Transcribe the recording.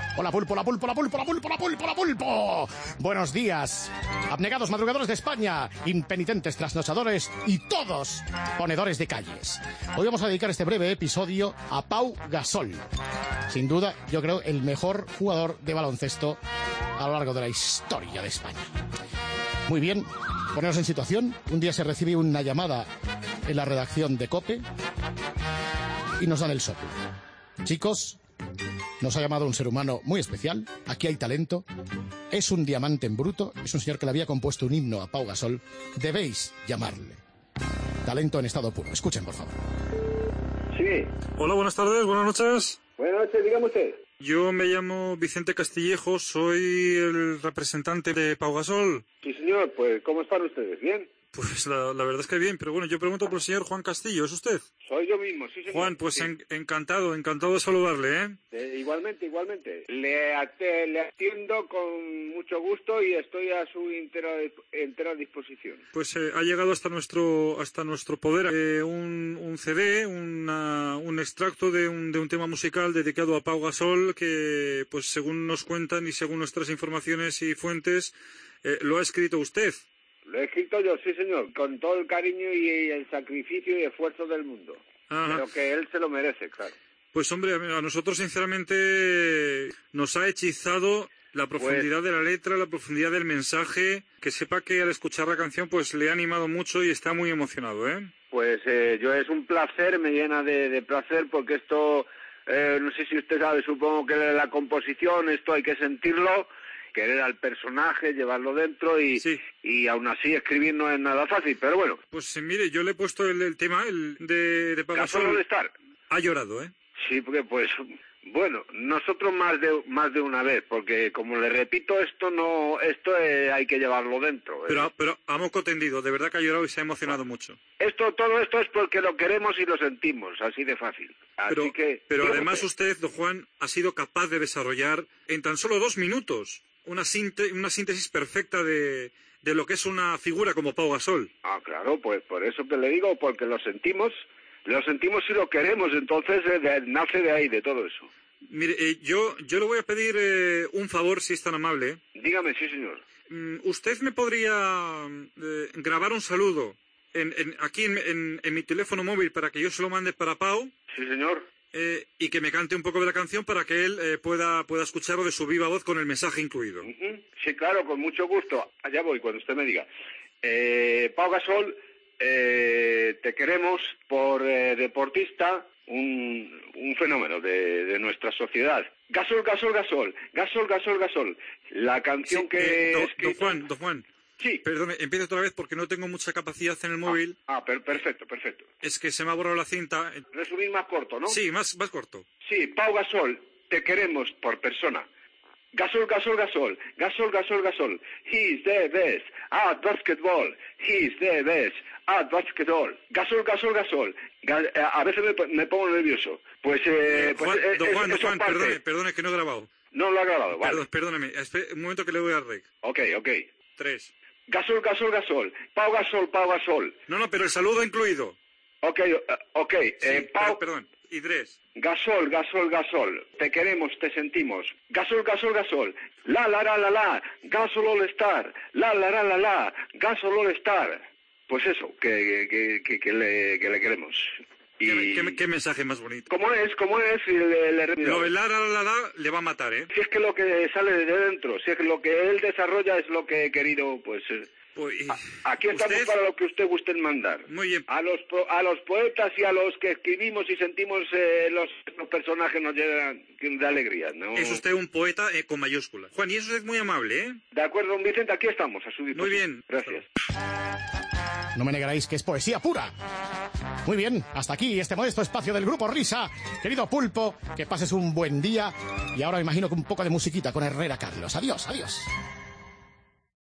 Hola pulpo, la pulpo, la pulpo, la pulpo, la pulpo, la pulpo. Buenos días, abnegados madrugadores de España, impenitentes trasnochadores y todos ponedores de calles. Hoy vamos a dedicar este breve episodio a Pau Gasol. Sin duda, yo creo, el mejor jugador de baloncesto a lo largo de la historia de España. Muy bien, poneros en situación. Un día se recibe una llamada en la redacción de COPE y nos dan el soplo. Chicos, nos ha llamado un ser humano muy especial. Aquí hay talento. Es un diamante en bruto. Es un señor que le había compuesto un himno a Pau Gasol. Debéis llamarle. Talento en estado puro. Escuchen, por favor. Sí. Hola, buenas tardes, buenas noches. Buenas noches, dígame usted. Yo me llamo Vicente Castillejo, soy el representante de Pau Gasol. Sí, señor, pues ¿cómo están ustedes? ¿Bien? Pues la verdad es que bien, pero bueno, yo pregunto por el señor Juan Castillo, ¿es usted? Soy yo mismo, sí, señor. Juan, pues sí. encantado de saludarle, ¿eh? Igualmente. Le atiendo con mucho gusto y estoy a su entera disposición. Pues ha llegado hasta nuestro poder un CD, un extracto de un tema musical dedicado a Pau Gasol que, pues según nos cuentan y según nuestras informaciones y fuentes, lo ha escrito usted. Lo he escrito yo, sí, señor, con todo el cariño y el sacrificio y esfuerzo del mundo. Ajá. Pero que él se lo merece, claro. Pues hombre, a nosotros sinceramente nos ha hechizado la profundidad de la letra, la profundidad del mensaje. Que sepa que al escuchar la canción pues le ha animado mucho y está muy emocionado, ¿eh? Pues yo es un placer, me llena de placer porque esto, no sé si usted sabe, supongo que la composición, esto hay que sentirlo, querer al personaje, llevarlo dentro sí. Y aún así escribir no es nada fácil, pero bueno. Pues mire, yo le he puesto el tema de Pau Gasol. ¿Gasol estar? Ha llorado, ¿eh? Sí, porque pues, bueno, nosotros más de una vez, porque como le repito, esto hay que llevarlo dentro. Pero a moco tendido, de verdad que ha llorado y se ha emocionado mucho. Todo esto es porque lo queremos y lo sentimos, así de fácil. Pero además usted, don Juan, ha sido capaz de desarrollar en tan solo 2 minutos una síntesis perfecta de lo que es una figura como Pau Gasol. Ah, claro, pues por eso que le digo, porque lo sentimos y lo queremos, entonces nace de ahí, de todo eso. Mire, yo le voy a pedir un favor, si es tan amable. Dígame, sí, señor. ¿Usted me podría grabar un saludo aquí en mi teléfono móvil para que yo se lo mande para Pau? Sí, señor. Y que me cante un poco de la canción para que él pueda escucharlo de su viva voz con el mensaje incluido. Sí, claro, con mucho gusto. Allá voy, cuando usted me diga. Pau Gasol, te queremos por deportista, un fenómeno de nuestra sociedad. Gasol. La canción que Don Juan. Sí. Perdone, empiezo otra vez porque no tengo mucha capacidad en el móvil. Perfecto. Es que se me ha borrado la cinta. Resumir más corto, ¿no? Sí, más corto. Sí, Pau Gasol, te queremos por persona. Gasol. He's the best at basketball. He's the best at basketball. Gasol. A veces me pongo nervioso. Pues, Don Juan, perdone que no he grabado. No lo ha grabado, vale. Perdóneme, espere un momento que le voy a rec. Ok. 3. Gasol. Pau Gasol. No, pero el saludo incluido. Ok. Sí, Pau... perdón. Y 3. Gasol. Te queremos, te sentimos. Gasol. La. Gasol All Star. La. Gasol All Star. Pues eso, que le queremos. ¿Qué mensaje más bonito? ¿Cómo es? Lo de la le va a matar, ¿eh? Si es que lo que sale de dentro, si es que lo que él desarrolla es lo que he querido, pues... aquí estamos para lo que usted guste mandar. Muy bien. A los poetas y a los que escribimos y sentimos los personajes nos llenan de alegría, ¿no? Es usted un poeta con mayúsculas. Juan, y eso es muy amable, ¿eh? De acuerdo, don Vicente, aquí estamos, a su disposición. Muy bien. Gracias. No me negaréis que es poesía pura. Muy bien, hasta aquí este modesto espacio del Grupo Risa. Querido Pulpo, que pases un buen día. Y ahora me imagino que un poco de musiquita con Herrera Carlos. Adiós.